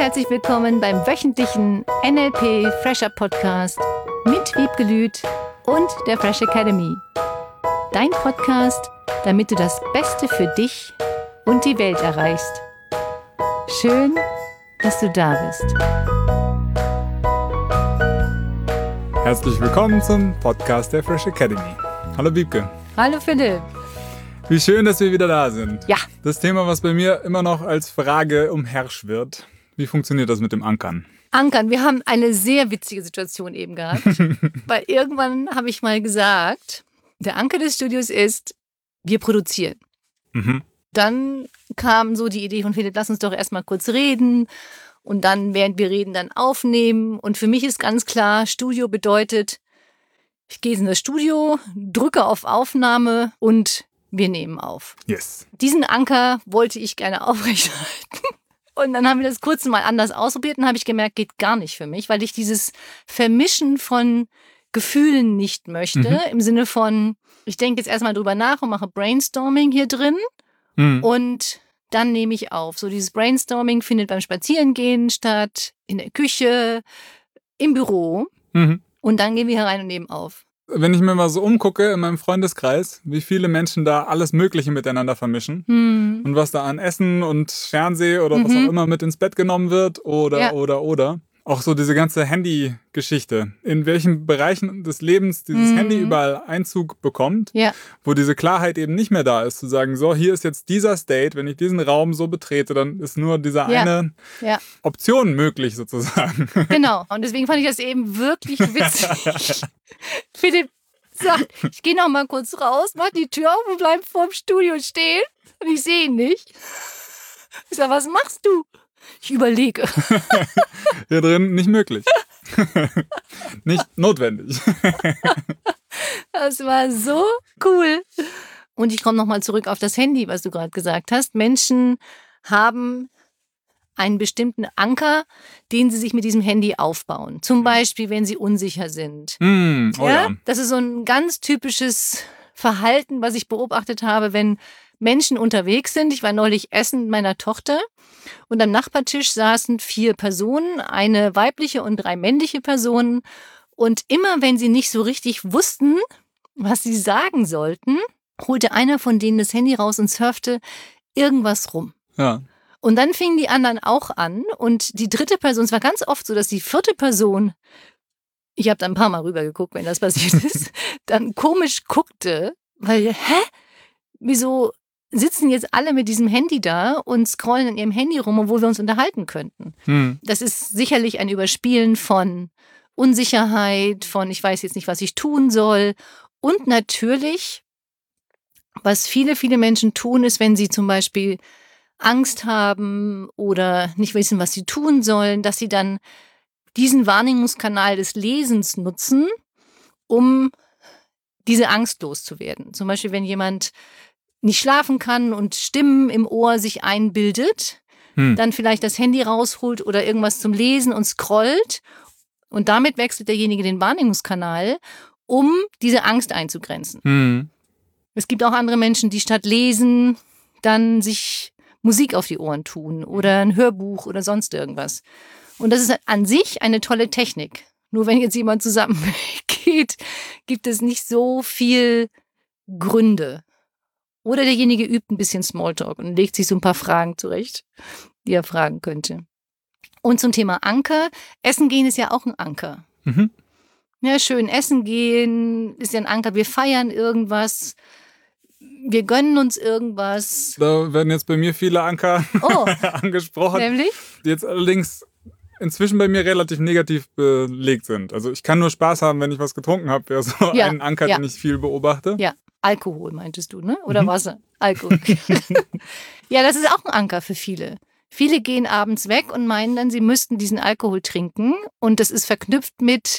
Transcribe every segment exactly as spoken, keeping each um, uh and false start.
herzlich willkommen beim wöchentlichen N L P Fresher Podcast mit Wiebke Lüth und der Fresh Academy. Dein Podcast, damit du das Beste für dich und die Welt erreichst. Schön, dass du da bist. Herzlich willkommen zum Podcast der Fresh Academy. Hallo Wiebke. Hallo Philipp. Wie schön, dass wir wieder da sind. Ja. Das Thema, was bei mir immer noch als Frage umherschwirrt. Wie funktioniert das mit dem Ankern? Ankern, wir haben eine sehr witzige Situation eben gehabt. Weil irgendwann habe ich mal gesagt, der Anker des Studios ist, wir produzieren. Mhm. Dann kam so die Idee von Philipp, lass uns doch erstmal kurz reden und dann, während wir reden, dann aufnehmen. Und für mich ist ganz klar, Studio bedeutet, ich gehe in das Studio, drücke auf Aufnahme und wir nehmen auf. Yes. Diesen Anker wollte ich gerne aufrechterhalten. Und dann haben wir das kurz mal anders ausprobiert und habe ich gemerkt, geht gar nicht für mich, weil ich dieses Vermischen von Gefühlen nicht möchte. Mhm. Im Sinne von, ich denke jetzt erstmal drüber nach und mache Brainstorming hier drin. Mhm. Und dann nehme ich auf. So dieses Brainstorming findet beim Spazierengehen statt, in der Küche, im Büro. Mhm. Und dann gehen wir hier rein und nehmen auf. Wenn ich mir mal so umgucke in meinem Freundeskreis, wie viele Menschen da alles Mögliche miteinander vermischen hm. und was da an Essen und Fernseh oder mhm. was auch immer mit ins Bett genommen wird oder, ja. oder, oder. Auch so diese ganze Handy-Geschichte. In welchen Bereichen des Lebens dieses mhm. Handy überall Einzug bekommt, ja. wo diese Klarheit eben nicht mehr da ist, zu sagen, so, hier ist jetzt dieser State, wenn ich diesen Raum so betrete, dann ist nur diese ja. eine ja. Option möglich sozusagen. Genau, und deswegen fand ich das eben wirklich witzig. Philipp sagt, ich gehe noch mal kurz raus, mach die Tür auf und bleib vor dem Studio stehen und ich sehe ihn nicht. Ich sage, was machst du? Ich überlege. Hier drin nicht möglich. Nicht notwendig. Das war so cool. Und ich komme nochmal zurück auf das Handy, was du gerade gesagt hast. Menschen haben einen bestimmten Anker, den sie sich mit diesem Handy aufbauen. Zum Beispiel, wenn sie unsicher sind. Mm, oh ja? Ja? Das ist so ein ganz typisches Verhalten, was ich beobachtet habe, wenn Menschen unterwegs sind. Ich war neulich essen mit meiner Tochter und am Nachbartisch saßen vier Personen, eine weibliche und drei männliche Personen. Und immer wenn sie nicht so richtig wussten, was sie sagen sollten, holte einer von denen das Handy raus und surfte irgendwas rum. Ja. Und dann fingen die anderen auch an und die dritte Person, es war ganz oft so, dass die vierte Person, ich habe da ein paar Mal rübergeguckt, wenn das passiert ist, dann komisch guckte, weil, hä? Wieso sitzen jetzt alle mit diesem Handy da und scrollen an ihrem Handy rum, obwohl wir uns unterhalten könnten? Hm. Das ist sicherlich ein Überspielen von Unsicherheit, von ich weiß jetzt nicht, was ich tun soll. Und natürlich, was viele, viele Menschen tun, ist, wenn sie zum Beispiel Angst haben oder nicht wissen, was sie tun sollen, dass sie dann diesen Wahrnehmungskanal des Lesens nutzen, um diese Angst loszuwerden. Zum Beispiel, wenn jemand nicht schlafen kann und Stimmen im Ohr sich einbildet, hm. dann vielleicht das Handy rausholt oder irgendwas zum Lesen und scrollt und damit wechselt derjenige den Wahrnehmungskanal, um diese Angst einzugrenzen. Hm. Es gibt auch andere Menschen, die statt lesen dann sich Musik auf die Ohren tun oder ein Hörbuch oder sonst irgendwas. Und das ist an sich eine tolle Technik. Nur wenn jetzt jemand zusammengeht, gibt es nicht so viel Gründe. Oder derjenige übt ein bisschen Smalltalk und legt sich so ein paar Fragen zurecht, die er fragen könnte. Und zum Thema Anker. Essen gehen ist ja auch ein Anker. Mhm. Ja, schön essen gehen ist ja ein Anker. Wir feiern irgendwas. Wir gönnen uns irgendwas. Da werden jetzt bei mir viele Anker oh, angesprochen. Nämlich? Die jetzt allerdings inzwischen bei mir relativ negativ belegt sind. Also ich kann nur Spaß haben, wenn ich was getrunken habe. Wäre so ja, ein Anker, ja. den ich viel beobachte. Ja, Alkohol meintest du, ne? Oder mhm. Wasser? Alkohol. Ja, das ist auch ein Anker für viele. Viele gehen abends weg und meinen dann, sie müssten diesen Alkohol trinken. Und das ist verknüpft mit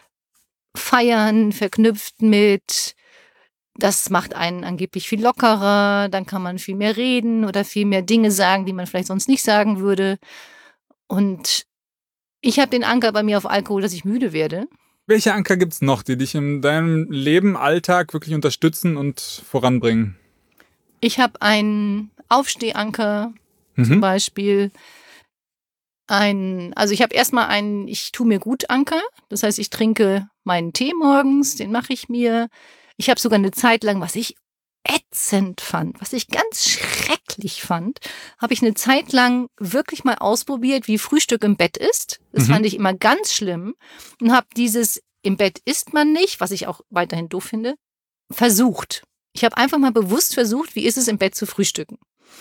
Feiern, verknüpft mit, das macht einen angeblich viel lockerer, dann kann man viel mehr reden oder viel mehr Dinge sagen, die man vielleicht sonst nicht sagen würde. Und ich habe den Anker bei mir auf Alkohol, dass ich müde werde. Welche Anker gibt es noch, die dich in deinem Leben, Alltag wirklich unterstützen und voranbringen? Ich habe einen Aufstehanker, mhm. zum Beispiel. Ein, also ich habe erstmal einen Ich tu mir gut Anker. Das heißt, ich trinke meinen Tee morgens, den mache ich mir. Ich habe sogar eine Zeit lang, was ich ätzend fand, was ich ganz schrecklich fand, habe ich eine Zeit lang wirklich mal ausprobiert, wie Frühstück im Bett ist. Das mhm. fand ich immer ganz schlimm und habe dieses im Bett isst man nicht, was ich auch weiterhin doof finde, versucht. Ich habe einfach mal bewusst versucht, wie ist es im Bett zu frühstücken.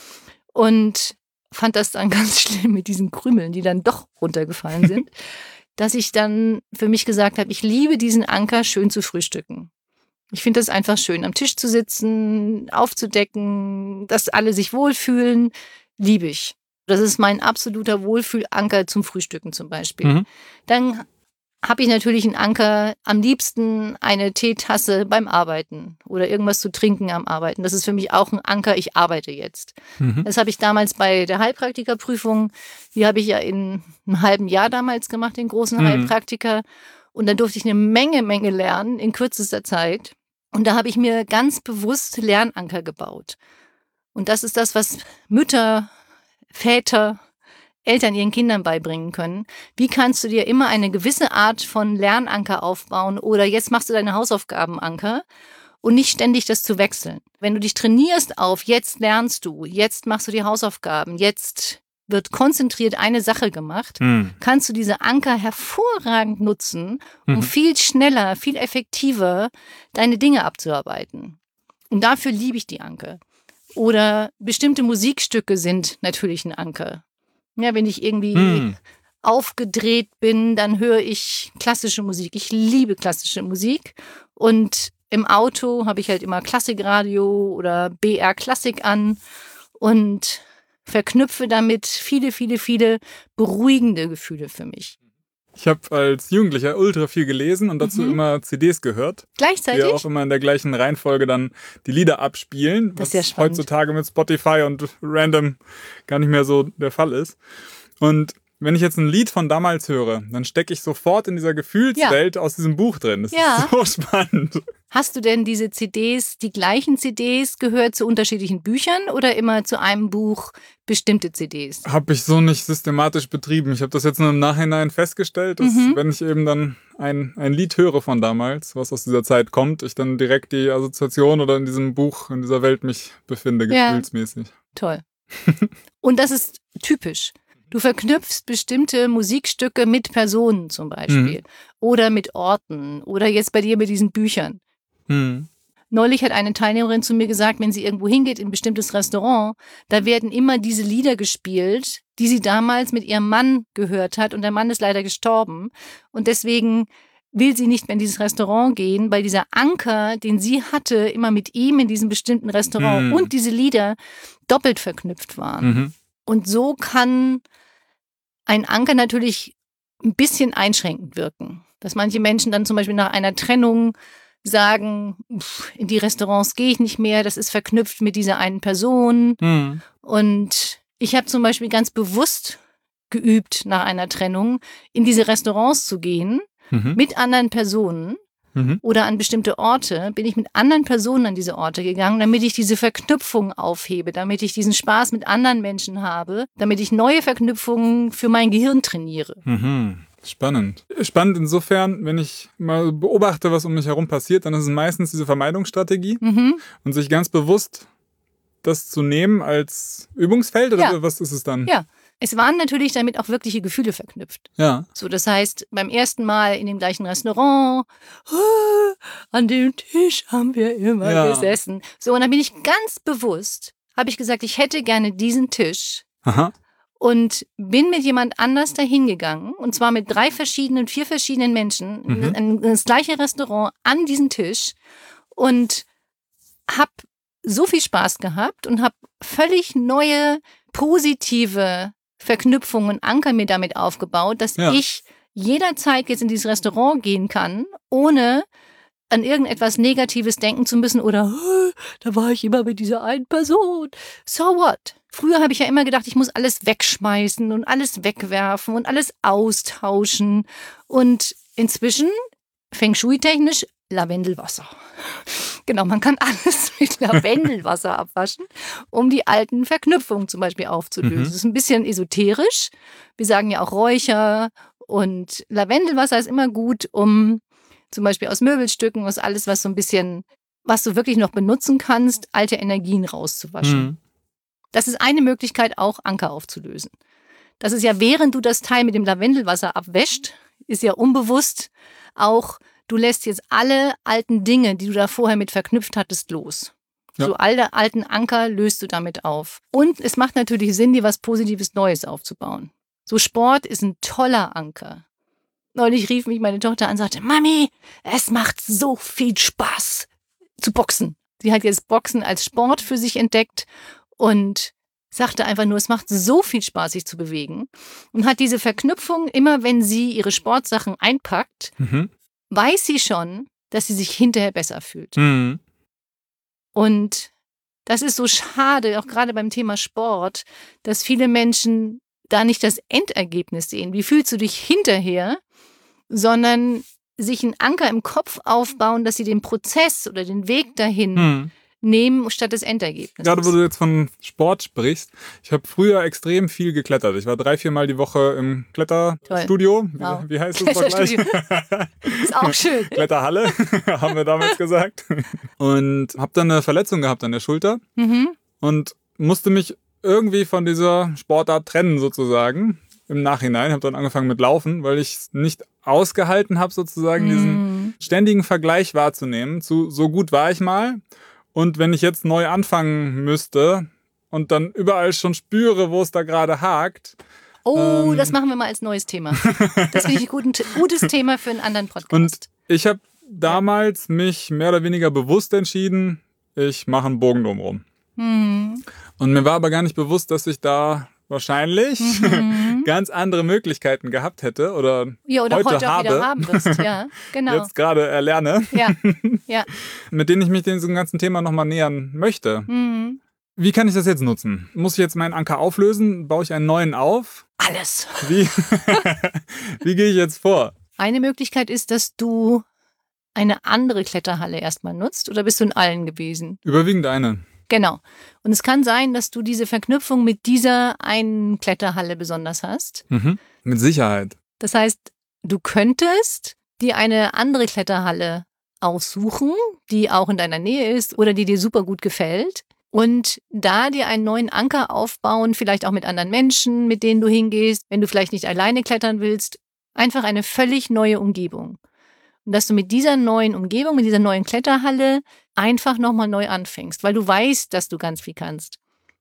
Und fand das dann ganz schlimm mit diesen Krümeln, die dann doch runtergefallen sind, dass ich dann für mich gesagt habe, ich liebe diesen Anker, schön zu frühstücken. Ich finde das einfach schön, am Tisch zu sitzen, aufzudecken, dass alle sich wohlfühlen, liebe ich. Das ist mein absoluter Wohlfühlanker zum Frühstücken zum Beispiel. Mhm. Dann habe ich natürlich einen Anker, am liebsten eine Teetasse beim Arbeiten oder irgendwas zu trinken am Arbeiten. Das ist für mich auch ein Anker, ich arbeite jetzt. Mhm. Das habe ich damals bei der Heilpraktikerprüfung, die habe ich ja in einem halben Jahr damals gemacht, den großen mhm. Heilpraktiker. Und dann durfte ich eine Menge, Menge lernen in kürzester Zeit. Und da habe ich mir ganz bewusst Lernanker gebaut. Und das ist das, was Mütter, Väter, Eltern ihren Kindern beibringen können. Wie kannst du dir immer eine gewisse Art von Lernanker aufbauen oder jetzt machst du deine Hausaufgabenanker und nicht ständig das zu wechseln. Wenn du dich trainierst auf, jetzt lernst du, jetzt machst du die Hausaufgaben, jetzt wird konzentriert eine Sache gemacht, hm. kannst du diese Anker hervorragend nutzen, um mhm. viel schneller, viel effektiver deine Dinge abzuarbeiten. Und dafür liebe ich die Anker. Oder bestimmte Musikstücke sind natürlich ein Anker. Ja, wenn ich irgendwie hm. aufgedreht bin, dann höre ich klassische Musik. Ich liebe klassische Musik. Und im Auto habe ich halt immer Klassikradio oder B R Klassik an und verknüpfe damit viele, viele, viele beruhigende Gefühle für mich. Ich habe als Jugendlicher ultra viel gelesen und dazu mhm. immer C Ds gehört. Gleichzeitig? Die auch immer in der gleichen Reihenfolge dann die Lieder abspielen. Das ist ja spannend. Was heutzutage mit Spotify und random gar nicht mehr so der Fall ist. Und wenn ich jetzt ein Lied von damals höre, dann stecke ich sofort in dieser Gefühlswelt ja. aus diesem Buch drin. Das ja. ist so spannend. Hast du denn diese C Ds, die gleichen C Ds, gehört zu unterschiedlichen Büchern oder immer zu einem Buch bestimmte C Ds? Habe ich so nicht systematisch betrieben. Ich habe das jetzt nur im Nachhinein festgestellt, dass mhm. wenn ich eben dann ein, ein Lied höre von damals, was aus dieser Zeit kommt, ich dann direkt die Assoziation oder in diesem Buch, in dieser Welt mich befinde, gefühlsmäßig. Ja. Toll. Und das ist typisch. Du verknüpfst bestimmte Musikstücke mit Personen zum Beispiel mhm. oder mit Orten oder jetzt bei dir mit diesen Büchern. Mhm. Neulich hat eine Teilnehmerin zu mir gesagt, wenn sie irgendwo hingeht in ein bestimmtes Restaurant, da werden immer diese Lieder gespielt, die sie damals mit ihrem Mann gehört hat und der Mann ist leider gestorben und deswegen will sie nicht mehr in dieses Restaurant gehen, weil dieser Anker, den sie hatte, immer mit ihm in diesem bestimmten Restaurant mhm. und diese Lieder doppelt verknüpft waren. Mhm. Und so kann ein Anker natürlich ein bisschen einschränkend wirken. Dass manche Menschen dann zum Beispiel nach einer Trennung sagen, in die Restaurants gehe ich nicht mehr, das ist verknüpft mit dieser einen Person. Mhm. Und ich habe zum Beispiel ganz bewusst geübt, nach einer Trennung in diese Restaurants zu gehen, mhm. mit anderen Personen. Mhm. Oder an bestimmte Orte, bin ich mit anderen Personen an diese Orte gegangen, damit ich diese Verknüpfung aufhebe, damit ich diesen Spaß mit anderen Menschen habe, damit ich neue Verknüpfungen für mein Gehirn trainiere. Mhm. Spannend. Spannend insofern, wenn ich mal beobachte, was um mich herum passiert, dann ist es meistens diese Vermeidungsstrategie mhm. und sich ganz bewusst das zu nehmen als Übungsfeld oder ja. was ist es dann? Ja. Es waren natürlich damit auch wirkliche Gefühle verknüpft. Ja. So, das heißt, beim ersten Mal in dem gleichen Restaurant, oh, an dem Tisch haben wir immer ja. gesessen. So, und dann bin ich ganz bewusst, habe ich gesagt, ich hätte gerne diesen Tisch. Aha. Und bin mit jemand anders dahin gegangen, und zwar mit drei verschiedenen, vier verschiedenen Menschen, mhm. in das gleiche Restaurant an diesen Tisch und habe so viel Spaß gehabt und habe völlig neue, positive Verknüpfungen, Anker mir damit aufgebaut, dass ja. ich jederzeit jetzt in dieses Restaurant gehen kann, ohne an irgendetwas Negatives denken zu müssen oder oh, da war ich immer mit dieser einen Person. So what? Früher habe ich ja immer gedacht, ich muss alles wegschmeißen und alles wegwerfen und alles austauschen. Und inzwischen, Feng Shui-technisch, Lavendelwasser. Genau, man kann alles mit Lavendelwasser abwaschen, um die alten Verknüpfungen zum Beispiel aufzulösen. Mhm. Das ist ein bisschen esoterisch. Wir sagen ja auch Räucher. Und Lavendelwasser ist immer gut, um zum Beispiel aus Möbelstücken, aus alles, was so ein bisschen, was du wirklich noch benutzen kannst, alte Energien rauszuwaschen. Mhm. Das ist eine Möglichkeit, auch Anker aufzulösen. Das ist ja, während du das Teil mit dem Lavendelwasser abwäscht, ist ja unbewusst auch, du lässt jetzt alle alten Dinge, die du da vorher mit verknüpft hattest, los. Ja. So alle alten Anker löst du damit auf. Und es macht natürlich Sinn, dir was Positives Neues aufzubauen. So Sport ist ein toller Anker. Neulich rief mich meine Tochter an und sagte, Mami, es macht so viel Spaß zu boxen. Sie hat jetzt Boxen als Sport für sich entdeckt und sagte einfach nur, es macht so viel Spaß, sich zu bewegen. Und hat diese Verknüpfung, immer wenn sie ihre Sportsachen einpackt, Mhm. weiß sie schon, dass sie sich hinterher besser fühlt. Mhm. Und das ist so schade, auch gerade beim Thema Sport, dass viele Menschen da nicht das Endergebnis sehen. Wie fühlst du dich hinterher, sondern sich einen Anker im Kopf aufbauen, dass sie den Prozess oder den Weg dahin Mhm. nehmen, statt des Endergebnisses. Gerade wo du jetzt von Sport sprichst, ich habe früher extrem viel geklettert. Ich war drei, viermal die Woche im Kletterstudio. Wie, Wow. wie heißt es gleich? Ist auch schön. Kletterhalle, haben wir damals gesagt. Und habe dann eine Verletzung gehabt an der Schulter Mhm. und musste mich irgendwie von dieser Sportart trennen sozusagen. Im Nachhinein habe dann angefangen mit Laufen, weil ich es nicht ausgehalten habe, sozusagen diesen Mhm. ständigen Vergleich wahrzunehmen. Zu so gut war ich mal. Und wenn ich jetzt neu anfangen müsste und dann überall schon spüre, wo es da gerade hakt. Oh, Ähm. das machen wir mal als neues Thema. Das finde ich ein guten, gutes Thema für einen anderen Podcast. Und ich habe damals mich mehr oder weniger bewusst entschieden, ich mache einen Bogen drumherum. Mhm. Und mir war aber gar nicht bewusst, dass ich da wahrscheinlich Mhm. ganz andere Möglichkeiten gehabt hätte oder, Ja, oder heute heute, auch habe, wieder haben wirst. Ja, genau. jetzt gerade erlerne, Ja, ja. mit denen ich mich diesem ganzen Thema nochmal nähern möchte. Mhm. Wie kann ich das jetzt nutzen? Muss ich jetzt meinen Anker auflösen? Baue ich einen neuen auf? Alles. Wie, wie gehe ich jetzt vor? Eine Möglichkeit ist, dass du eine andere Kletterhalle erstmal nutzt, oder bist du in allen gewesen? Überwiegend eine. Genau. Und es kann sein, dass du diese Verknüpfung mit dieser einen Kletterhalle besonders hast. Mhm. Mit Sicherheit. Das heißt, du könntest dir eine andere Kletterhalle aussuchen, die auch in deiner Nähe ist oder die dir super gut gefällt. Und da dir einen neuen Anker aufbauen, vielleicht auch mit anderen Menschen, mit denen du hingehst, wenn du vielleicht nicht alleine klettern willst. Einfach eine völlig neue Umgebung. Und dass du mit dieser neuen Umgebung, mit dieser neuen Kletterhalle einfach nochmal neu anfängst, weil du weißt, dass du ganz viel kannst.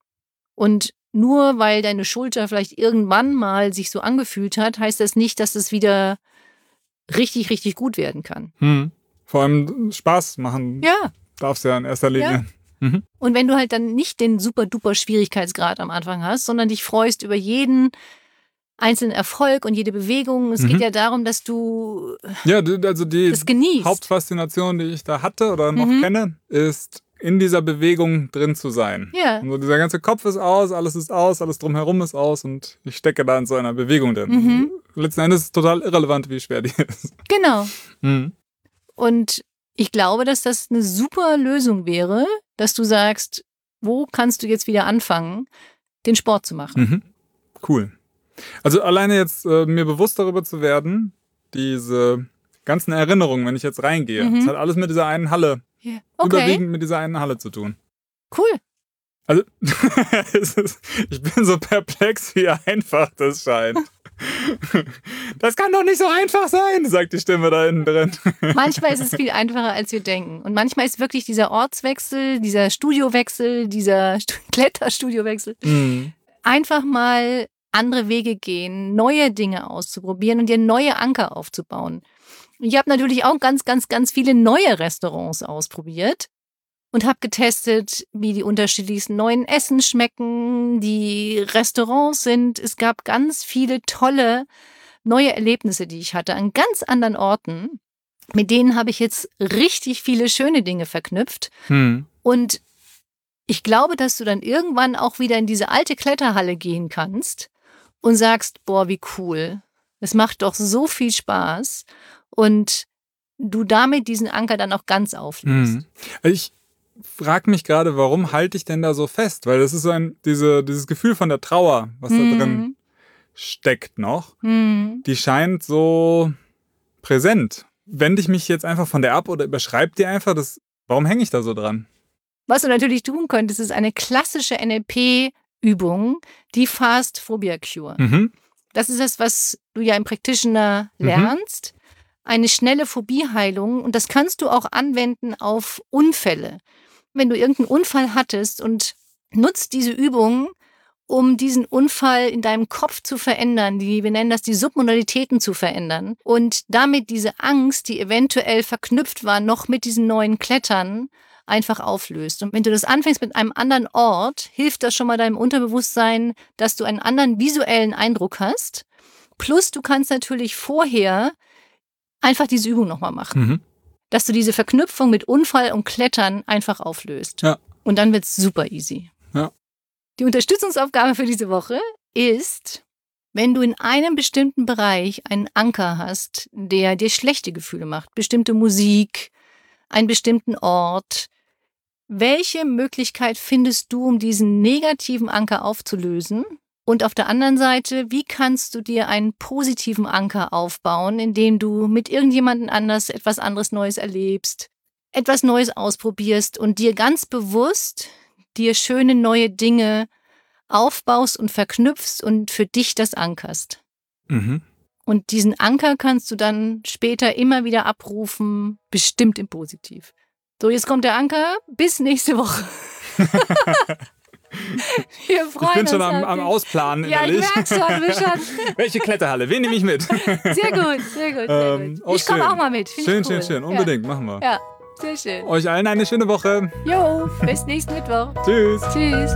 Und nur weil deine Schulter vielleicht irgendwann mal sich so angefühlt hat, heißt das nicht, dass es wieder richtig, richtig gut werden kann. Hm. Vor allem Spaß machen Ja. darf es ja in erster Linie. Mhm. Und wenn du halt dann nicht den super-duper Schwierigkeitsgrad am Anfang hast, sondern dich freust über jeden einzelnen Erfolg und jede Bewegung. Es Mhm. geht ja darum, dass du Ja, d- also die das genießt. Hauptfaszination, die ich da hatte oder noch Mhm. kenne, ist in dieser Bewegung drin zu sein. Ja. Und so dieser ganze Kopf ist aus, alles ist aus, alles drumherum ist aus und ich stecke da in so einer Bewegung drin. Mhm. Letzten Endes ist es total irrelevant, wie schwer die ist. Genau. Mhm. Und ich glaube, dass das eine super Lösung wäre, dass du sagst, wo kannst du jetzt wieder anfangen, den Sport zu machen? Mhm. Cool. Also alleine jetzt äh, mir bewusst darüber zu werden, diese ganzen Erinnerungen, wenn ich jetzt reingehe, Mhm. das hat alles mit dieser einen Halle, Ja. Okay, überwiegend mit dieser einen Halle zu tun. cool. Also es ist, ich bin so perplex, wie einfach das scheint. Das kann doch nicht so einfach sein, sagt die Stimme da innen drin. Manchmal ist es viel einfacher, als wir denken. Und manchmal ist wirklich dieser Ortswechsel, dieser Studiowechsel, dieser Stu- Kletterstudiowechsel, Mhm. einfach mal andere Wege gehen, neue Dinge auszuprobieren und dir neue Anker aufzubauen. Und ich habe natürlich auch ganz, ganz, ganz viele neue Restaurants ausprobiert und habe getestet, wie die unterschiedlichsten neuen Essen schmecken, die Restaurants sind. Es gab ganz viele tolle neue Erlebnisse, die ich hatte an ganz anderen Orten. Mit denen habe ich jetzt richtig viele schöne Dinge verknüpft. Mhm. Und ich glaube, dass du dann irgendwann auch wieder in diese alte Kletterhalle gehen kannst und sagst, boah, wie cool. Es macht doch so viel Spaß. Und du damit diesen Anker dann auch ganz auflöst. Mhm. Ich frage mich gerade, warum halte ich denn da so fest? Weil das ist so ein, diese, dieses Gefühl von der Trauer, was mhm. da drin steckt noch, mhm. die scheint so präsent. Wende ich mich jetzt einfach von der ab oder überschreibe die einfach, das, warum hänge ich da so dran? Was du natürlich tun könntest, ist eine klassische N L P-Übung, die Fast Phobia Cure. Mhm. Das ist das, was du ja im Practitioner lernst. Mhm. Eine schnelle Phobieheilung. Und das kannst du auch anwenden auf Unfälle. Wenn du irgendeinen Unfall hattest und nutzt diese Übung, um diesen Unfall in deinem Kopf zu verändern, die, wir nennen das die Submodalitäten zu verändern und damit diese Angst, die eventuell verknüpft war, noch mit diesen neuen Klettern, einfach auflöst. Und wenn du das anfängst mit einem anderen Ort, hilft das schon mal deinem Unterbewusstsein, dass du einen anderen visuellen Eindruck hast. Plus du kannst natürlich vorher einfach diese Übung nochmal machen. Mhm. Dass du diese Verknüpfung mit Unfall und Klettern einfach auflöst. Ja. Und dann wird's super easy. Ja. Die Unterstützungsaufgabe für diese Woche ist, wenn du in einem bestimmten Bereich einen Anker hast, der dir schlechte Gefühle macht, bestimmte Musik, einen bestimmten Ort, welche Möglichkeit findest du, um diesen negativen Anker aufzulösen? Und auf der anderen Seite, wie kannst du dir einen positiven Anker aufbauen, indem du mit irgendjemandem anders etwas anderes Neues erlebst, etwas Neues ausprobierst und dir ganz bewusst dir schöne neue Dinge aufbaust und verknüpfst und für dich das ankerst. Mhm. Und diesen Anker kannst du dann später immer wieder abrufen, bestimmt im Positiv. So, jetzt kommt der Anker. Bis nächste Woche. Wir freuen ich bin schon uns am, am Ausplanen ja, innerlich. Ja, ich merke schon, schon. Welche Kletterhalle? Wen nehme ich mit? Sehr gut, sehr gut, sehr ähm, gut. Oh, ich komme auch mal mit. Find schön, cool. schön, schön. Unbedingt, ja. machen wir. Ja, sehr schön. Euch allen eine schöne Woche. Jo, bis nächsten Mittwoch. Tschüss. Tschüss.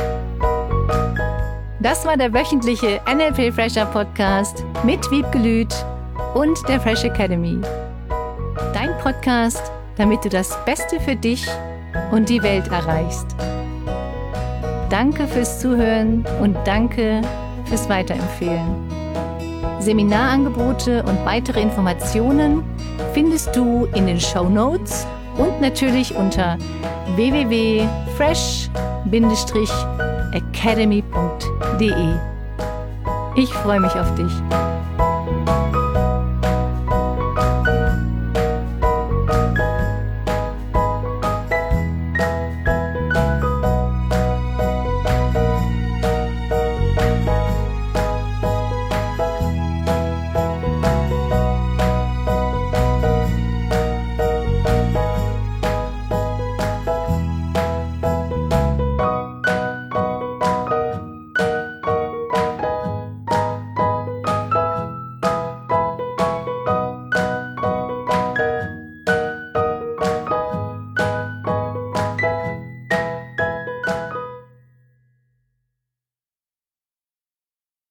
Das war der wöchentliche N L P Fresher Podcast mit Wiebke Lüth und der Fresh Academy. Dein Podcast, damit du das Beste für dich und die Welt erreichst. Danke fürs Zuhören und danke fürs Weiterempfehlen. Seminarangebote und weitere Informationen findest du in den Shownotes und natürlich unter w w w punkt fresh academy punkt d e. Ich freue mich auf dich.